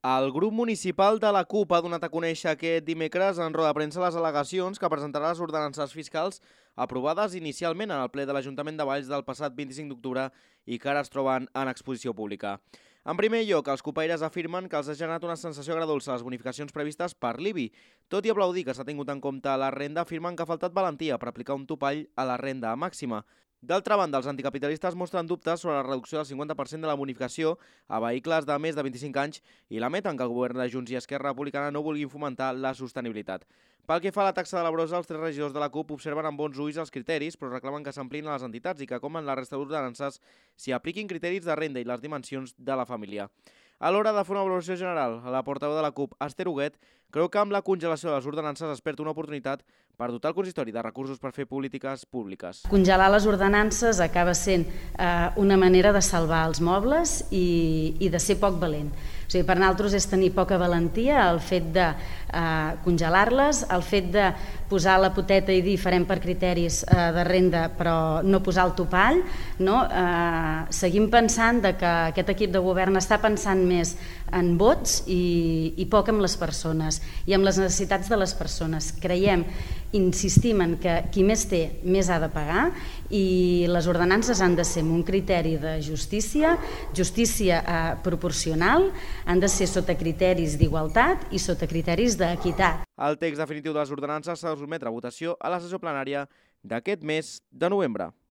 El grup municipal de la CUP ha donat a conèixer aquest dimecres en roda de premsa les al·legacions que presentarà les ordenances fiscals aprovades inicialment en el ple de l'Ajuntament de Valls del passat 25 d'octubre i que ara es troben en exposició pública. En primer lloc, els cupaires afirmen que els ha generat una sensació agradolça les bonificacions previstes per l'IBI. Tot i aplaudir que s'ha tingut en compte la renda, afirmen que ha faltat valentia per aplicar un topall a la renda màxima. D'altra banda, els anticapitalistes mostren dubtes sobre la reducció del 50% de la bonificació a vehicles de més de 25 anys i lamenten que el govern de Junts i Esquerra Republicana no vulguin fomentar la sostenibilitat. Pel que fa a la taxa de la brossa, els 3 regidors de la CUP observen amb bons ulls els criteris, però reclamen que s'ampliïn a les entitats i que, com en la resta d'ordenances, s'hi apliquin criteris de renda i les dimensions de la família. A l'hora de fer una valoració general, la portaveu de la CUP, Esther Huguet, creu que amb la congelació de les ordenances es perd una oportunitat per dotar el consistori de recursos per fer polítiques públiques. Congelar les ordenances acaba sent una manera de salvar els mobles i de ser poc valent. O sigui, per nosaltres és tenir poca valentia el fet de congelar-les, el fet de posar la poteta i dir farem per criteris de renda però no posar el topall. No? Seguim pensant que aquest equip de govern està pensant més en vots i poc en les persones i en les necessitats de les persones. Insistim en que qui més té, més ha de pagar i les ordenances han de ser amb un criteri de justícia proporcional, han de ser sota criteris d'igualtat i sota criteris d'equitat. El text definitiu de les ordenances s'ha de sotmetre a votació a la sessió plenària d'aquest mes de novembre.